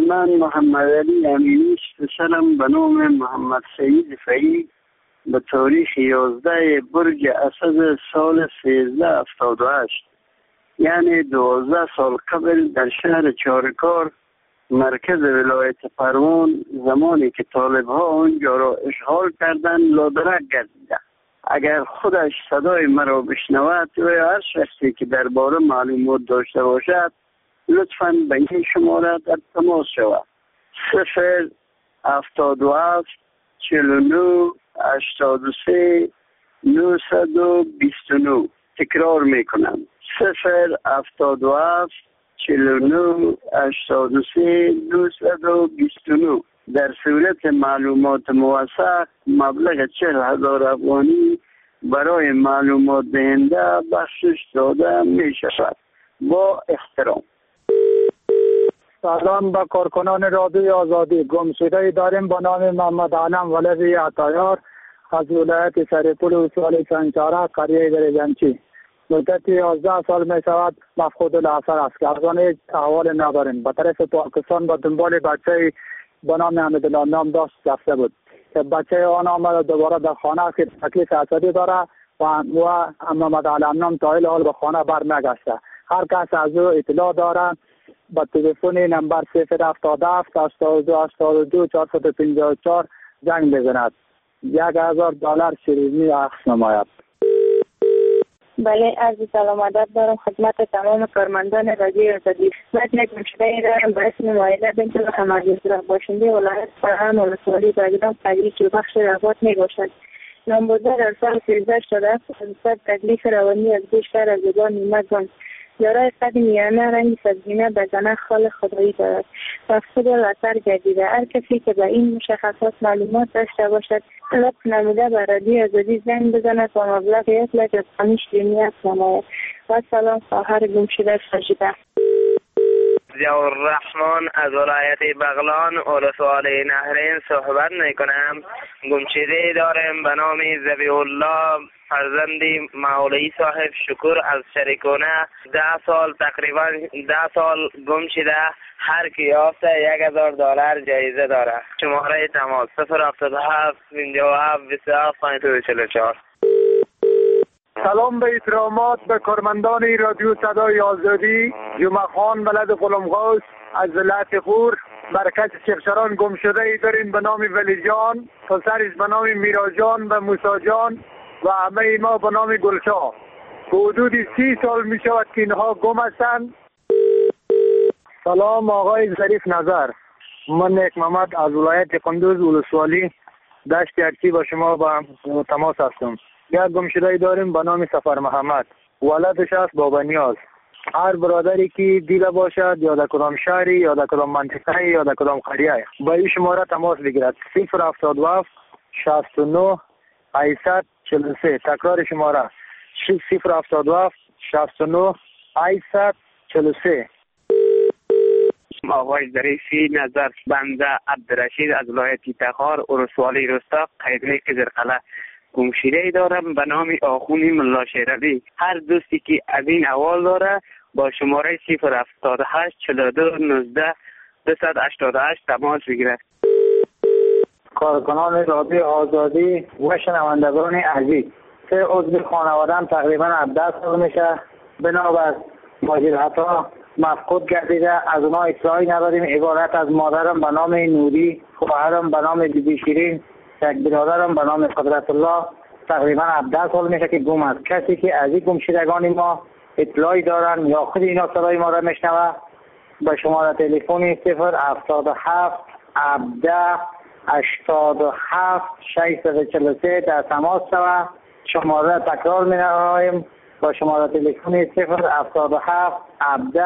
من محمد علی امینی، پسرم به نام محمد سعید فعی به تاریخ 11 برج اسد سال 1378، یعنی 12 سال قبل در شهر چارکار مرکز ولایت پروان، زمانی که طالب ها اونجا را اشغال کردن، لادرک گردیده. اگر خودش صدای مرا بشنود و یا هر شخصی که درباره معلومات داشته باشد لطفاً به این شماره در تماس شود: 077 49 83 929. تکرار میکنم: 077 49 83 929. در صورت معلومات موثق مبلغ 40,000 افغانی برای معلومات دهنده بخشش داده می شود. با احترام. سلام به کارکنان رادیوی آزادی. گمشده داریم به نام محمد علم ولوی عطایار از ولایت سرپول ولسوالی چنچاره قریه دریجنچی. مدت 11 سال می شود مفقود الاثر است که از آن هیچ احوال نداریم. به طرف پاکستان به دنبال بچه به نام حمیدالله نام داشت رفته بود که بچه آن آمد دوباره در خانه که تکلیف اسدی داره و محمد علم نام تا این حال به خانه بر نگشته. هر کس از او اطلاع داره با تلفن نمبر 077 82 82 454 زنگ بزند. $1,000 شیرینی اخذ نماید. بله، عرض سلام ادب دارم خدمت تمام کارمندان رادیوی آزادی. متن گمشده دارم به اسم مایله بنت محمد رضا، باشنده ولایت فرهان ولسوالی بگدام قریه که بخش رباط می باشد. نامبرده در سال 1387 از تکلیف روانی از بیشتر از زبان نیمت دارای قد میانه رنگ سبزینه بدنه خال خدایی دارد. مفقود الاثر گردیده. هر کسی که به این مشخصات معلومات داشته باشد لطف نموده به رادیوی آزادی زنگ بزند و مبلغ 1,000,000 افغانی شیرینی اخذ نماید. و سلام، خواهر گمشده ساجده. ضیاء الرحمن از ولایت بغلان ولسوالی نهرین صحبت میکنم. گمشده دارم به نام ذبیح الله فرزندی مولوی صاحب شکر از شریکونه. 10 سال تقریبا 10 سال گم شده. هر کی یافته $1,000 جایزه داره. شماره تماس 077 57 27 44. سلام به احترامات به کارمندان رادیو صدای آزادی. جمعه خان ولد غلامغوث از ولایت غور، مرکز شیخچران. گمشده ای داریم به نام ولی جان، پسرش به نام میرا جان و موسی جان و همه ما به نام گلشاه. حدود 30 سال می شود که اینها گم هستند. سلام آقای ظریف نظر، من نیک محمد از ولایت قندوز ولسوالی دشت ارچی با شما با تماس هستم. یک گمشده داریم به نام سفر محمد، ولدش است بابا نیاز. هر برادری که دیده باشد یا در کدام شهری یا در کدام منطقه یا در کدام قریه با این شماره تماس بگیرد: 077 69 843. تکرار شماره 077 69 843. آقای ظریفی نظر، بنده عبدالرشید از ولایت تخار ولسوالی رستا قیدنه زرقله. گمشده دارم به نام آخونی ملا شیروی. هر دوستی که از این احوال داره با شماره 078 42 19 288 تماس بگیرد. کارکنان رادیوی آزادی و شنوندگان عزیز، 3 عضو خانواده‌ام تقریبا 17 سال میشه بنابر ماجراها مفقود گردیده. از اونها اطلاعی نداریم. عبارت از مادرم به نام نوری، خواهرم به نام بیبی شیرین، یک برادرم به نام قدرت الله تقریبا 17 سال میشه که گم است. کسی که از این گمشدگان ما اطلاعی دارن یا خود اینا صدای ما را میشنوه به شماره تلفن 077 17 87 643 در تماس شود. شماره تکرار می نماییم با شماره تلفن 077 17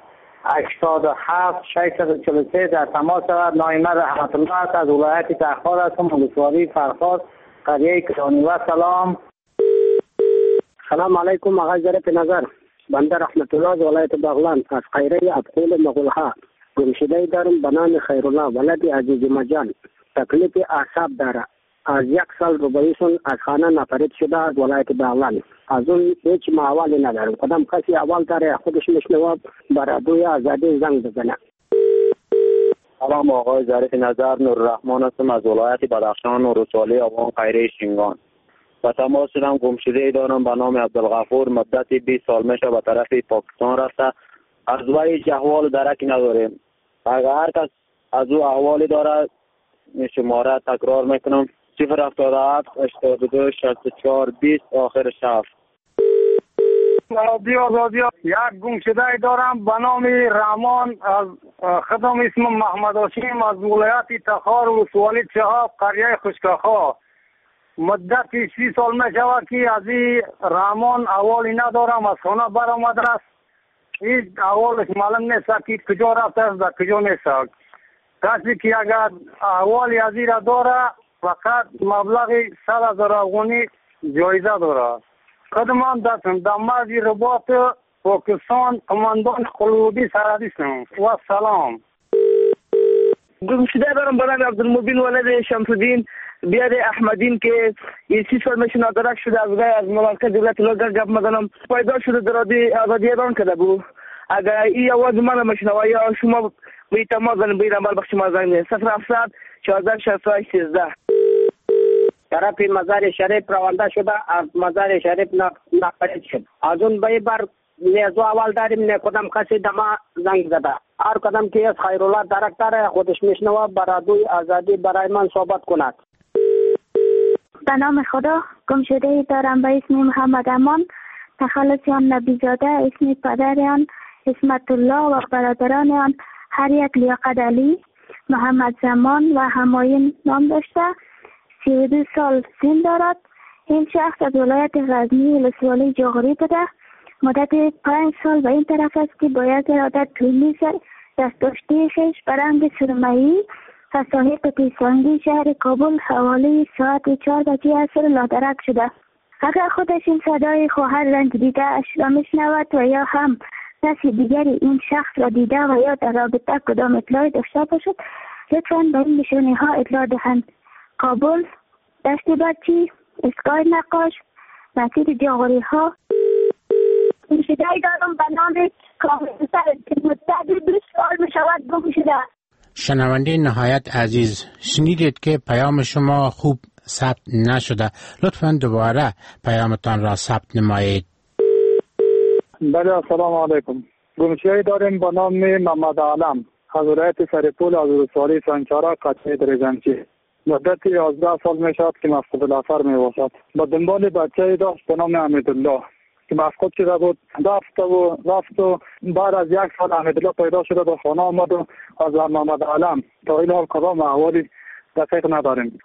87 643 در تماس شود. نایم رحمت الله است از ولایت تخار هستم، ولسوالی فرخار قریه کلانی. و سلام. سلام علیکم آقای ظریف نظر، بنده رحمت الله از ولایت بغلان از قریه ابقول مغولها. گمشده دارم به نام خیرالله ولد عزیز مجان. تکلیف اعصاب داره. از 1 سال روبایشون از خانه نفرید شده از ولایت بغلان. از اون هیچ محوالی ندارم. کدام کسی اول داره خودش میشنوه برای دوی آزادی زنگ بزنه. سلام آقای ظریف نظر، نورالرحمن هستم از ولایت بدخشان، نورالسوالی آبان قیره شینگان. و تماس شدم گمشده دارم به نام عبدالغفور، مدت 20 سال میشه به طرف پاکستان رفته. از وی هیچ احوال درکی نداریم. اگر هر کس از او احوالی داره شماره تکرار میکنم 077 82 64 20 آخرش 7. آزادی یک گمشده دارم به نام رحمان از خدم اسم محمد هاشم از ولایت تخار و سوالی چهاب قریه خشکخا. مدت 30 سال می شود که از این رحمان احوالی ندارم. از خانه برآمده است، هیچ احوالش معلوم نیست که کجا رفته است و کجا نیست. کسی که اگر احوالی از این را داره فقط مبلغ 100,000 افغانی جایزه داره. خدمم در مرز رباط پاکستان قماندان قلوبی سرحدی هستم. و سلام. گمشده دارم به نام عبدالمبین ولد شمس‌الدین بیاد احمدین که 30 سال میشه نادرک شده. از مملکت دولت لوگر گپ میزنم. پیدا شده در آزادی اعلان کرده بود. اگر این آواز من میشنوه یا شما به تماس زنید به نمبر بخش ما زنید 0700 14 68 13. طرف مزار شریف روانده شده، از مزار شریف نقل شد. از اون به بر نیازو اول داریم نه کدام کسی دما زنگ زده. هر کدام که از خیرالله درکتر خودش میشنوه برادوی آزادی برای من صحبت کند. به نام خدا. گمشده دارم به اسم محمد امان، تخلصیان نبیزاده، اسم پدریان اسمت الله و برادران آن هر یک لیاقت علی محمد زمان و همایون نام داشته. 32 سال سن دارد. این شخص از ولایت غزنی ولسوالی جغری بوده. مدت 5 سال به این طرف است که باید ارادت پلیس دست داشته خیش برنگ سرمایی و صاحب پیسانگی شهر کابل حوالی ساعت 4 بجه عصر لادرک شده. اگر خودش این صدای خواهر رنگ دیده اش را میشنود و یا هم کسی دیگری این شخص را دیده و یا در رابطه کدام اطلاعی داشته باشد لطفاً به این نشانی ها اطلاع دهند. کابل، دشت بچی، اسکای نقاش، مسجد جاغوری ها. گمشده‌ای دارم به نام کامل‌تر که مدت 20 سال می شود گم شده. شنونده نهایت عزیز، شنیدید که پیام شما خوب ثبت نشده. لطفاً دوباره پیامتان را ثبت نمایید. بله سلام علیکم. گمشده‌ای داریم به نام محمد علم از ولایت سرپول از روسوالی سنچارا قطعه درجنچی. مدت 11 سال می شود که مفقود الاثر می باشد. با دنبال بچه داشت به نام حمیدالله که مفقود شده بود. رفت و بعد از 1 سال حمیدالله پیدا شده به خانه آمد و از محمد علم تا این حال کدام احوالی دقیق نداریم.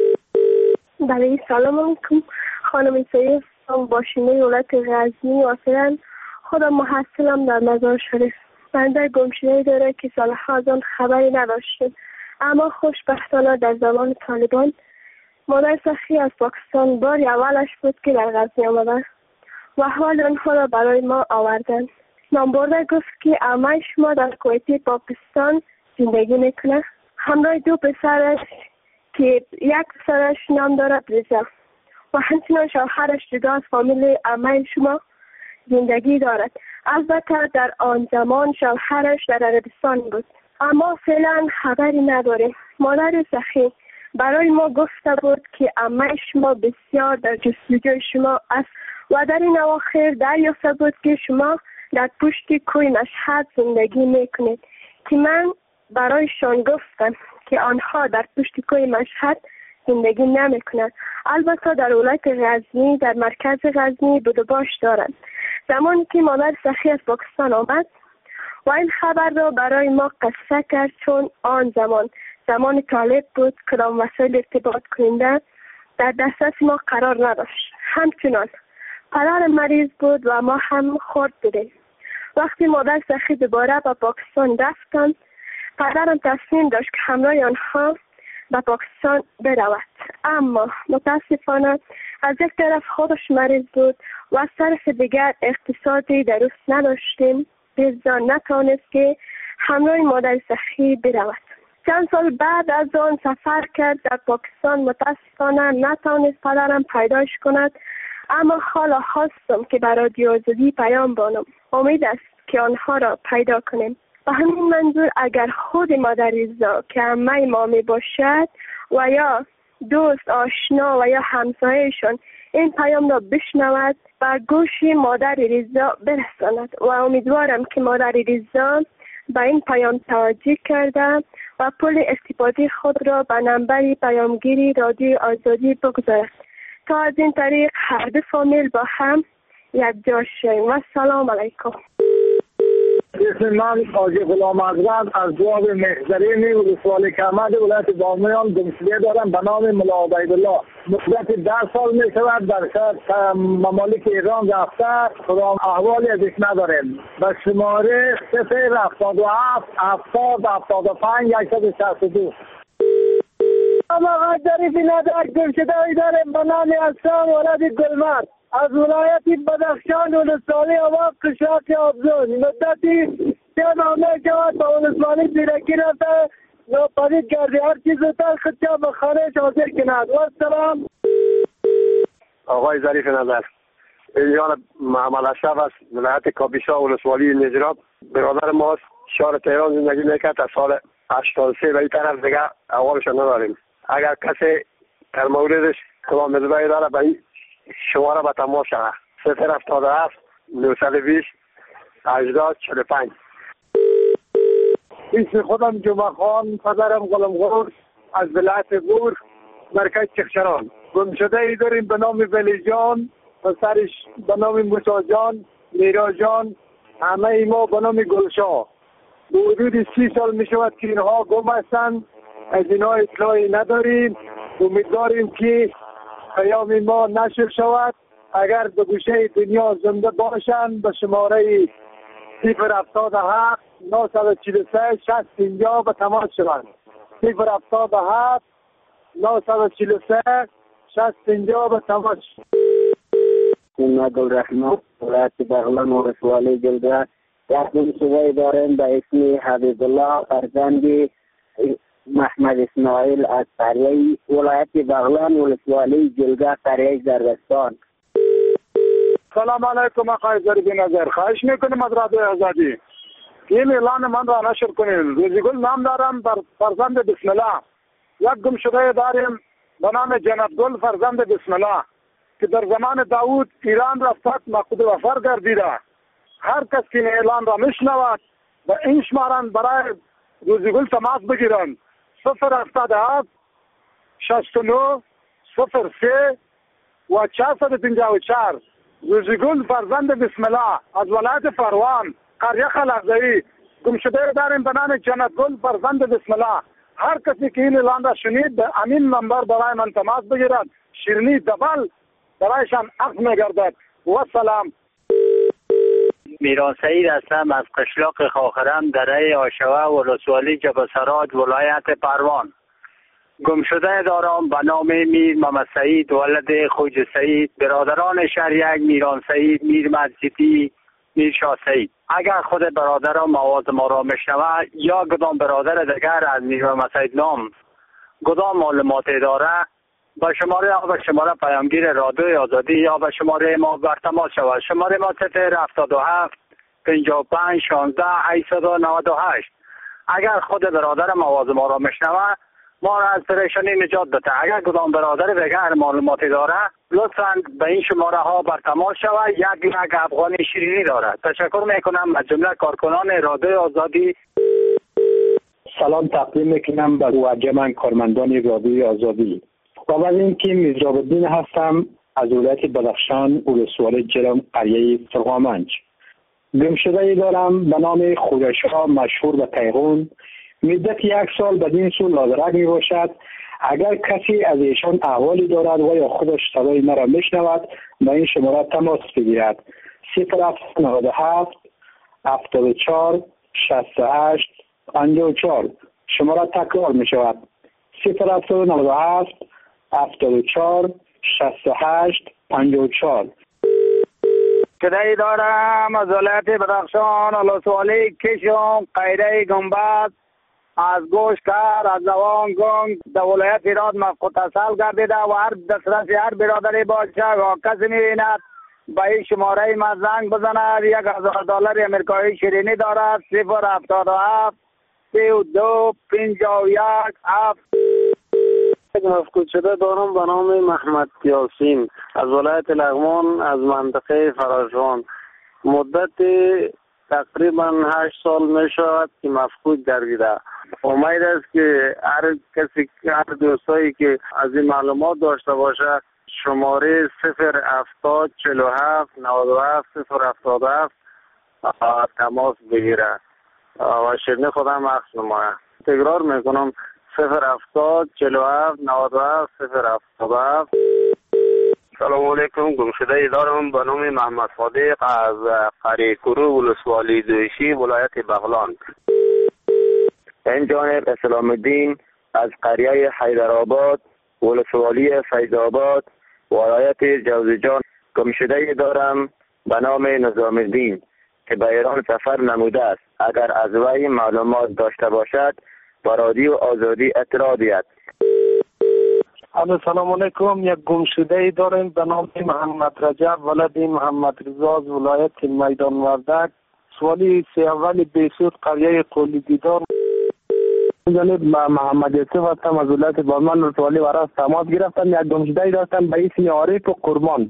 بله سلام علیکم. خانم سید باشینه ولایت غزنی واقعا خودم محصلم در مزار شریف. من در گمشده‌ای داره که سالها از آن خبری نداشتیم، اما خوشبختانه در زمان طالبان مادر سخی از پاکستان بار اولش بود که در غزنی آمدن و احوال آنها را برای ما آوردن. نامبرده گفت که عمه شما در کویت پاکستان زندگی میکنه، همراه 2 پسرش که یک پسرش نام دارد رضا و همچنان شوهرش جدا از فامیل عمه شما زندگی دارد. البته در آن زمان شوهرش در عربستان بود، اما فعلا خبری نداریم. مادر سخی برای ما گفته بود که عمه شما بسیار در جستجوی شما است و در این اواخر دریافته بود که شما در پشت کوی مشهد زندگی میکنید که من برایشان گفتم که آنها در پشت کوی مشهد زندگی نمیکنند. البته در ولایت غزنی در مرکز غزنی بود و باش دارند. زمانی که مادر سخی از پاکستان آمد و این خبر را برای ما قصه کرد، چون آن زمان طالب بود، کدام وسایل ارتباط کننده در دسترس ما قرار نداشت. همچنان پدر مریض بود و ما هم خرد بودیم. وقتی مادر سخی دوباره به پاکستان رفتند، پدرم تصمیم داشت که همراه آنها به پاکستان برود، اما متاسفانه از یک طرف خودش مریض بود و از طرف دیگر اقتصادی درست نداشتیم، لذا نتوانست که همراه مادر سخی برود. چند سال بعد از آن سفر کرد در پاکستان. متاسفانه نتوانست پدرم پیداش کند، اما حالا خواستم که برای رادیو آزادی پیام بانم. امید است که آنها را پیدا کنیم. به همین منظور اگر خود مادر رضا که عمه ما می باشد و یا دوست آشنا و یا همسایه‌شان این پیام را بشنود و گوش مادر رضا برساند و امیدوارم که مادر رضا به این پیام توجه کرده و پول استفاده خود را به نمبر پیامگیری رادیو آزادی بگذارد تا از این طریق هر دو فامیل با هم یکجا شویم. و سلام علیکم. اسم من حاجی غلام اکبر از جواب محضرین ولسوالی کمد ولایت بامیان گمشده دارم به نام ملا عبیدالله. مدت 10 سال می شود در ممالک ایران رفته کدام احوالی ازش نداریم. به شماره 077 70 75 162. اما ظریف نظر گمشده داریم به نام اسلام ولد گلمرد از ولایت بدخشان ولسوالی آواق قشاق آبزون. مدتی 3 ماه می شود به ولسوالی پیرکی رفته ناپدید گردی هر چیز زودتر خودشا به خانهش حاضر کند. و سلام. آقای ظریف نظر ایلیان محمد اشرف از ولایت کابیسا ولسوالی نجراب برادر ماست. شهر تهران زندگی میکرد از سال 83 و این طرف دیگه احوالش نداریم. اگر کسی در موردش کدام مدبعی داره به این شماره به تماس شود 077 920 80 45. اسم خودم جمعه خان پدرم غلامغور از ولایت بور مرکز چخشران. گمشده ای داریم به نام ولی جان و سرش به نام موسی جان میرا جان همه ما به نام گلشاه. به حدود 30 سال می شود که اینها گم هستند. از اینها اطلاعی نداریم. امیدواریم که پیام ما نشر شود. اگر به گوشه دنیا زنده باشند به شماره 077 943 60 50 به تماس شوند. 077 943 60 50 به تماس. محمد الرحمن ولایت بغلان ولسوالی جلگه یک گمشده داریم به اسم حبیب الله فرزند محمد اسماعیل از قریه ولایت بغلان ولسوالی جلگه قریه زرگستان. سلام علیکم آقای ظریف نظر. خواهش میکنم از رادیو آزادی این اعلان من را نشر کنیم. روزیگل نام دارم بر فرزند بسم الله. یک گمشده داریم به نام جنت گل فرزند بسم الله که در زمان داوود ایران را فتح مقود و فر گردیده. هر کس که این اعلان را میشنود و این شمارن برای روزیگل تماس بگیرند 077 69 03 و 454. روزیگل فرزند بسم الله از ولایت فروان قریه خلعزایی. گمشده داریم به نام جنت گل فرزند بسم الله. هر کسی که این اعلان را شنید به همین نمبر برای من تماس بگیرد. شیرینی دبل برایشان عقد میگردد. و سلام. میران سعید هستم از قشلاق خاخرم دره آشوه ولسوالی جبسرات ولایت پروان. گمشده دارم به نام میر محمد سعید ولد خوج سعید. برادران شهر میران سعید، میر مجدی، میر شاه سعید. اگر خود برادرم آواز ما را میشنوه یا کدام برادر دیگر از میر محمد سعید نام کدام معلوماتی داره با شماره پیامگیر رادیو آزادی یا به شماره ما بر تماس شود. شماره ما 077 55 16 898. اگر خود برادرم آواز ما را میشنوه ما را از پریشانی نجات بده. اگر کدام برادر دیگر معلوماتی داره لطفاً به این شماره ها بر تماس شود. یک افغانی شیرینی داره. تشکر میکنم از جمله کارکنان رادیو آزادی. سلام تقدیم میکنم به وجه من کارمندان رادیو آزادی. قبل اینکه میرزا الدین هستم از ولایت بدخشان ولسوالی جرم قریه فرغامنج. گمشده دارم به نام خودشا مشهور به تیغون. مدت 1 سال بدین سو لادرک می باشد. اگر کسی از ایشان احوالی دارد و یا خودش صدای مرا میشنود به این شماره تماس بگیرد. 097 74 68 54. شماره تکرار می شود. 097 74 68 54. کدایی دارم از ولایت بدخشان ولسوالی کشم قیره گنبد از گوشکر از زوان گنگ در ولایت ایران متصل گردیده و هر دسترسی هر برادری باشه و کسی می‌بیند به این شماره ما زنگ بزند. $1000 امریکایی شیرینی دارد. 077 32 51 7. مفقود شده دارم به نام محمد یاسین از ولایت لغمان از منطقه فراشوان. مدت تقریبا 8 سال می شود که مفقود گردیده. امید است که هر کسی، هر دوستایی که از این معلومات داشته باشه شماره 070 47 97 077 تماس بگیره و شیرینی خودم عکس نمایه. تکرار میکنم 070 47 97 077. سلام علیکم. گمشده دارم به نام محمد صادق از قریه کرو ولسوالی دویشی ولایت بغلان. این جانب اسلام الدین از قریه حیدرآباد ولسوالی فیضآباد ولایت جوزجان. گمشده دارم به نام نظام الدین که به ایران سفر نموده است. اگر از وی معلومات داشته باشد با رادیو آزادی اطلاع دهد. سلام علیکم. یک گمشده داریم به نام محمد رجب ولد محمد رضا از ولایت میدان وردک سوالی اول بیسود قریه قلی دیدار. جانب محمد یوسف هستم از ولایت بازمان رسوالی وراس تماس گرفتم. یک گمشده داشتم به اسم عارف و قربان.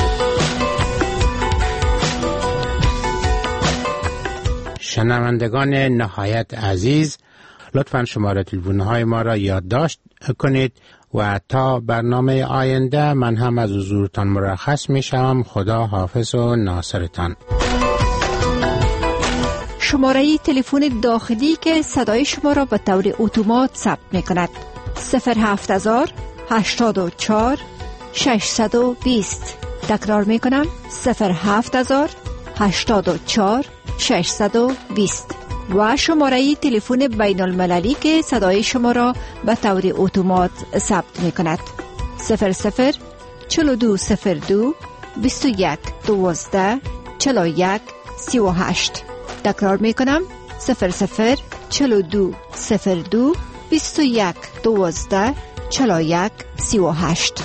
شنوندگان نهایت عزیز، لطفاً شماره تلفن‌های ما را یادداشت کنید و تا برنامه آینده من هم از حضورتان مرخص می‌شوم. خدا حافظ و ناصرتان. شماره تلفن داخلی که صدای شما را به طور اتومات ثبت می‌کند 07000 84 620. تکرار می‌کنم 07000 84 620 و شماره تلفن بین المللی که صدای شما را به طور اتومات ثبت می کند 00 4202 21 12 41 38. تکرار می کنم 00 4202 21 12 41 38.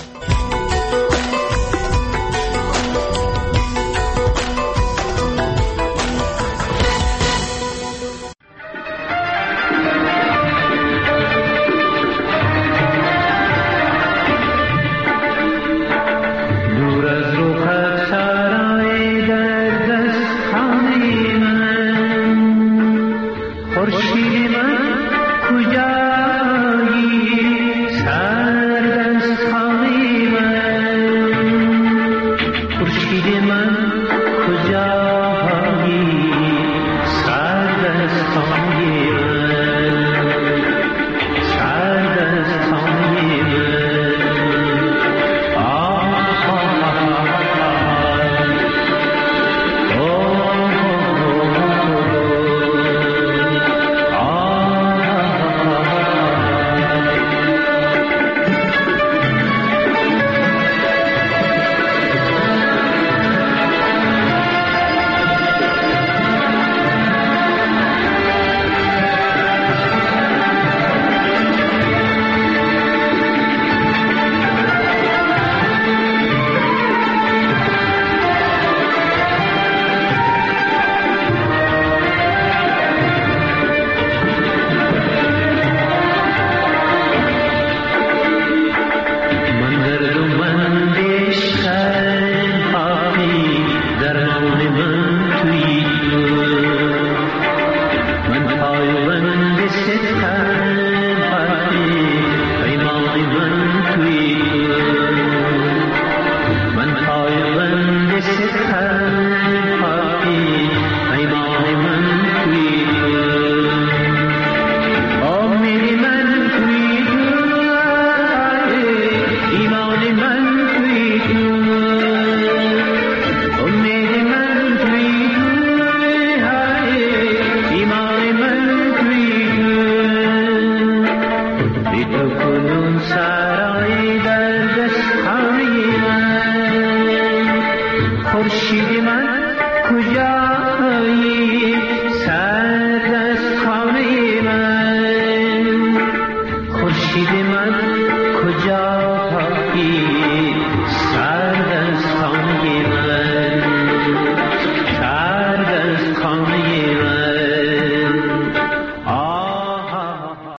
Kunun sa